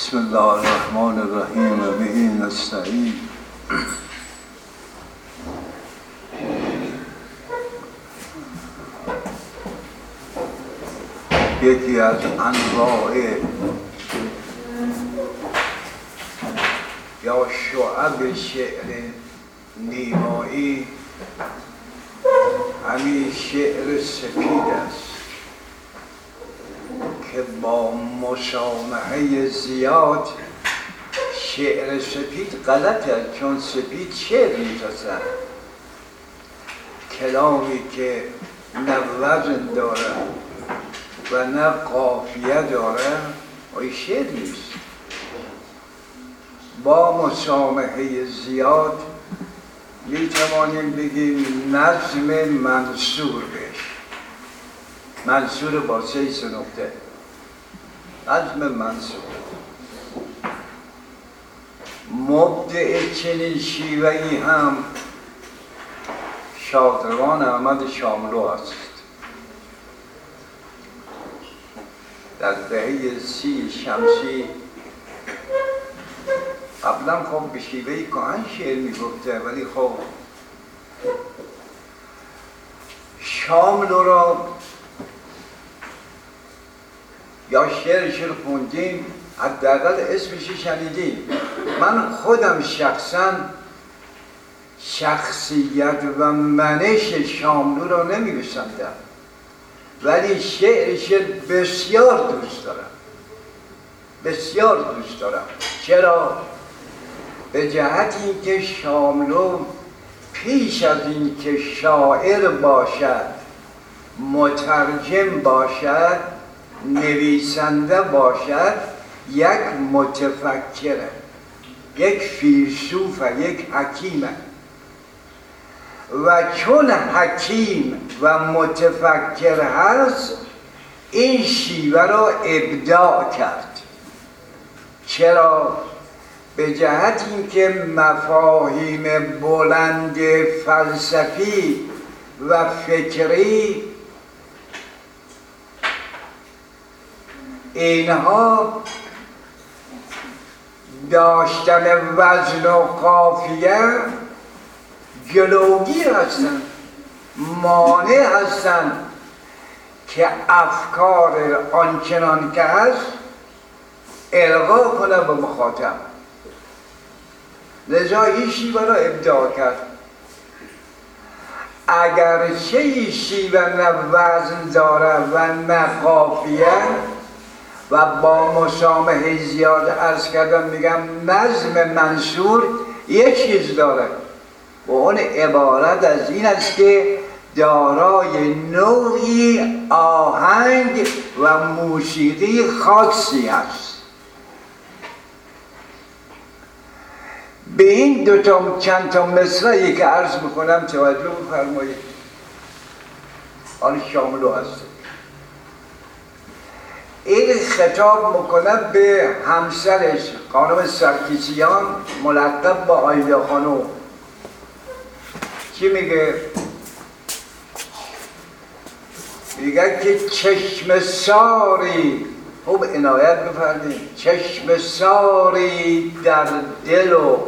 بسم الله الرحمن الرحیم و به نستعین. یکی از انواع یا شعب شعر نیمایی همین شعر سپید است که با مسامحه زیاد شعر سپید غلط است، چون سپید شعر می‌رسد، کلامی که نه وزن داره و نه قافیه داره آن شعر نیست. با مسامحه زیاد میتوانیم بگیم نظم منصور بهش، منصور با 3 نقطه، نظم منصور. مبدع چنین شیوهی هم شادروان احمد شاملو است. در دهه 30 شمسی قبلا خب به شیوهی کهن شعر میگفته، ولی خب شاملو را یا شعرش رو خوندیم، حداقل اسمش شنیدیم. من خودم شخصا شخصیت و منش شاملو را نمی‌پسندم، ولی شعرش بسیار دوست دارم، بسیار دوست دارم. چرا؟ به جهت اینکه شاملو پیش از اینکه شاعر باشد، مترجم باشد، نویسنده باشد، یک متفکره، یک فیلسوفه، یک حکیمه. و چون حکیم و متفکر هست، این شیوه را ابداع کرد. چرا؟ به جهت اینکه مفاهیم بلند فلسفی و فکری اینها داشتن وزن و قافیه جلوگیر هستند، مانع هستند که افکار آنچنان که هست القا کنه به مخاطب. لذا این شیوه را ابداع کرد. اگرچه این شیوه نه وزن داره و نه قافیه و با مسامحه زیاد عرض کردم، میگم نظم منصور یک چیز داره و اون عبارت از این است که دارای نوعی آهنگ و موسیقی خاصی است. به این چند تا مصرعی که عرض میکنم توجه بفرمایید. آن شاملو هست. این خطاب میکنه به همسرش خانم سرکیسیان ملقب با آیده خانم. چی میگه؟ میگه که چشم ساری، خوب عنایت بفرمایید، چشم ساری در دل و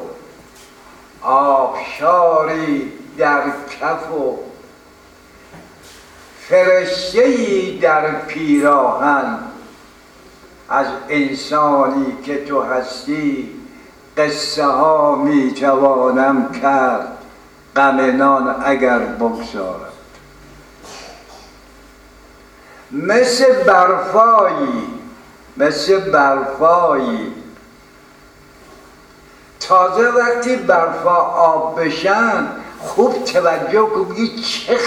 آبشاری در کف و فرشته‌ای در پیراهن، از انسانی که تو هستی قصه ها میتوانم کرد، غم نان اگر بگذارم. مثل برفایی تازه وقتی برفا آب بشن خوب توجه کن، بگی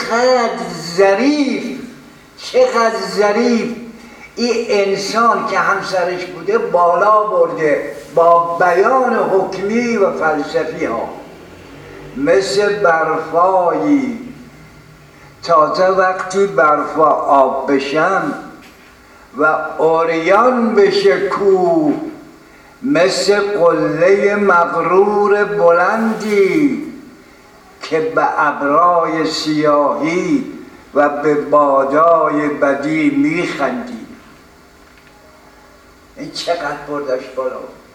چقدر ظریف این انسان که همسرش بوده بالا برده با بیان حکمی و فلسفی ها. مثل برفایی تازه وقتی برفا آب بشن و عریان بشه کوه، مثل قله مغرور بلندی که به ابرای سیاهی و به بادای بدی میخندی. این چقدر بردش بالا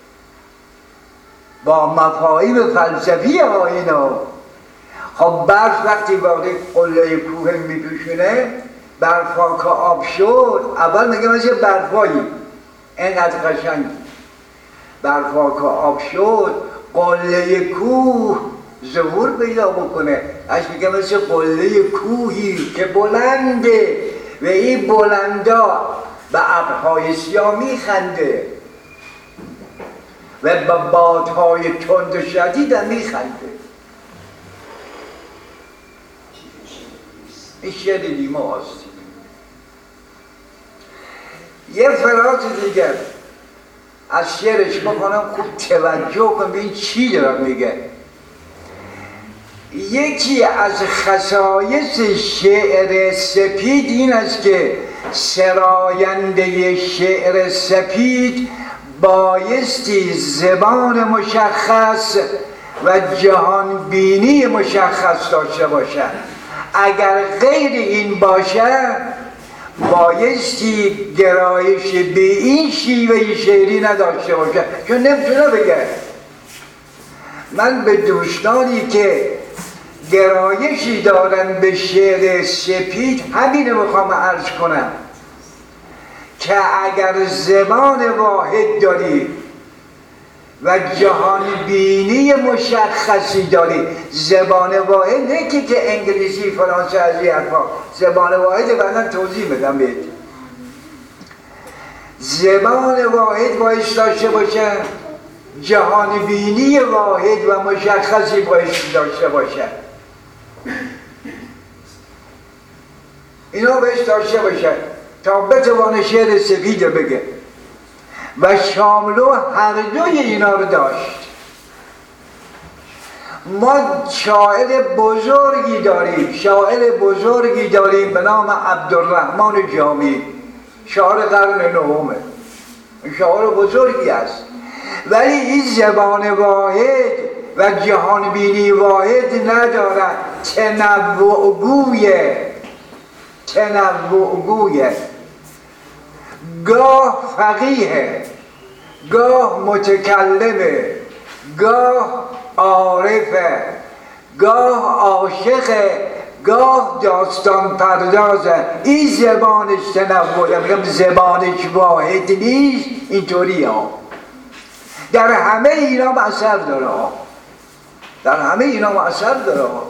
با مفاهیم فلسفی اینا. خب برف وقتی وارد قله کوه میپوشونه، برفا که آب شد، اول میگه مثل برفایی اینقدر قشنگ، برفا که آب شد قله کوه ظهور پیدا بکنه، اش میگه مثل قله کوهی که بلنده و این بلندا به ابرهای سیاه میخنده و به بادهای تند و شدید هم میخنده. این شعر نیما هست. یه فراز دیگر از شعرش بکنم، خوب توجه کن به این چی دارم میگه. یکی از خصایص شعر سپید این است که سراینده شعر سپید بایستی زبان مشخص و جهان بینی مشخص داشته باشد. اگر غیر این باشه بایستی گرایش به این شیوه شعری نداشته باشه، چون نمیتونه بگه. من به دوستانی که گرایشی دارن به شعر سپید همینو میخوام عرض کنم که اگر زبان واحد داری و جهان بینی مشخصی داری، زبان واحد نه که انگلیسی فرانسه از این حرفا، زبان واحد بعداً توضیح میدم بهت. زبان واحد باید داشته باشه، جهان بینی واحد و مشخصی باید داشته باشه، اینا باید داشته باشه تا بتوانه شعر سپید بگه. و شاملو هر دوی اینا رو داشت. ما شاعر بزرگی داریم به نام عبدالرحمن جامی، شاعر قرن نهمه، شاعر بزرگی است، ولی این زبان واحد و جهان بینی واحد ندارد. تنوعگویه، گاه فقیه، گاه متکلمه، گاه عارفه، گاه عاشقه، گاه داستان پردازه. این زبانش تنوعه، میگم زبانش واحد نیست. اینطوری ها در همه اینا اثر داره ها، در همه اینا اثر داره ها.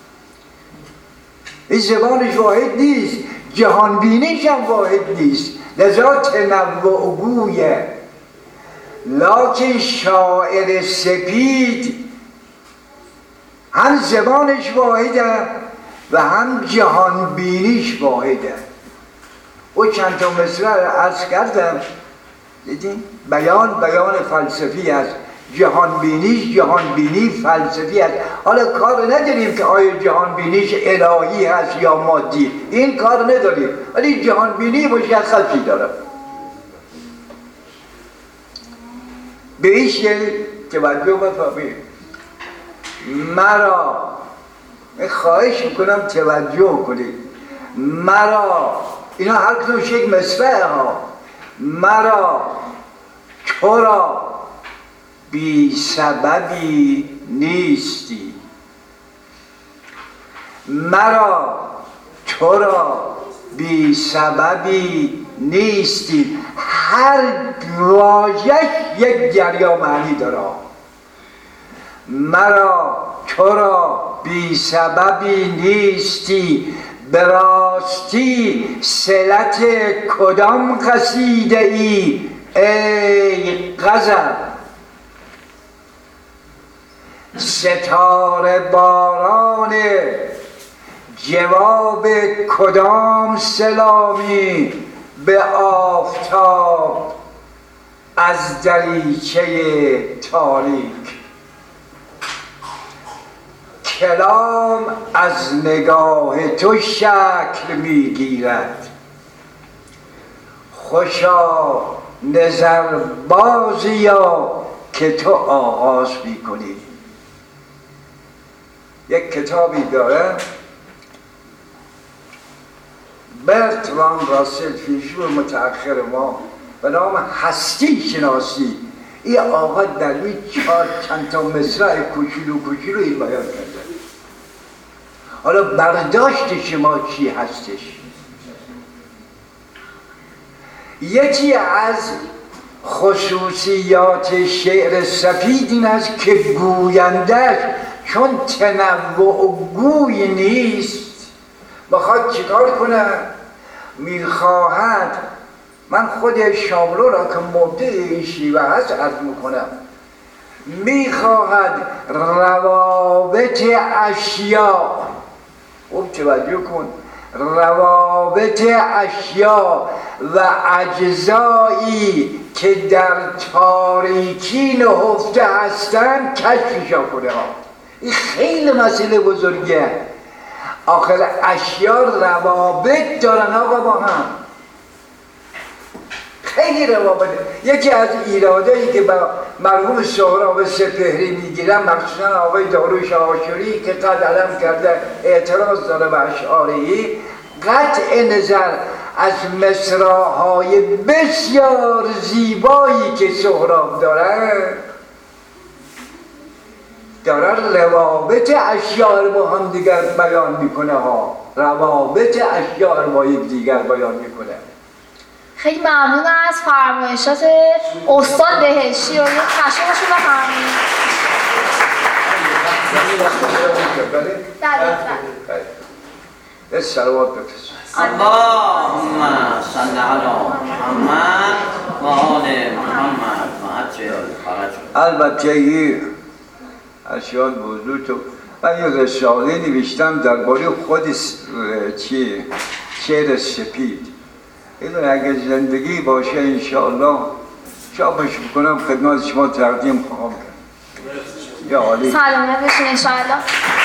این زبانش واحد نیست، جهان بینیش هم واحد نیست، لذا تنوعگویه. لکن شاعر سپید هم زبانش واحده و هم جهان بینیش واحده. او چند تا مصرع عرض کردم، دیدین؟ بیان فلسفی است، جهان بینیش جهان بینی فلسفی است. حالا کار نداریم که آیا جهان بینیش الهی هست یا مادی، این کار نداریم، ولی جهان بینی مشخصی داره. به این شعر توجه بفرمایید. مرا خواهش میکنم توجه کنید. مرا، اینا هر کدومش یک مصرع ها. مرا چرا بی سببی نیستی، مرا چرا بی سببی نیستی. هر واژه یک جریان معنی داره. مرا چرا بی سببی نیستی، به راستی صلت کدام قصیده ای ای غزل. ستاره باران جواب کدام سلامی به آفتاب از دریچه تاریک. کلام از نگاه تو شکل میگیرد، خوشا نظر بازیا که تو آغاز میکنی. یک کتابی داره برتراند راسل، فیلسوف متأخر ما، به نام هستی شناسی. این آقا در این چند تا مصرع کوچولو این بیان کرده. حالا برداشت شما چی هستش؟ یکی از خصوصیات شعر سفید این است که گویندش چون تنوع گوی نیست بخواد چیکار کنه؟ میخواهد، من خود شاملو را که مبدع این شیوه هست عرض میکنم، میخواهد روابط اشیا، خوب توجه کن، روابط اشیا و اجزایی که در تاریکی نهفته هستند کشفشان کنه ها. این خیلی مسئله بزرگه. آخر اشیا روابط دارن آقا با هم، خیلی روابط. یکی از ایرادایی که با مرحوم سهراب سپهری میگیرن، مخصوصا آقای داروش آشوری که قد علم کرده اعتراض داره به اشعاری، قطع نظر از مصرع‌های بسیار زیبایی که سهراب داره روابط اشیا رو با هم دیگر بیان میکنه ها، روابط اشیا رو با یک دیگر بیان میکنه. خیلی ممنون از فرمایشات استاد بهشتی و یک تشکرشون بفرمایید. بله. صلوات بفرست. اللهم صل علی محمد و آل محمد و عجل فرجهم. البته این اشیاء موضوع تو من یه رساله نوشتم درباره خود شعر سپید. اینو اگر زندگی باشه انشاءالله چاپش بکنم خدمت شما تقدیم خواهم کرد. یا عالی. سلامت باشین انشاءالله.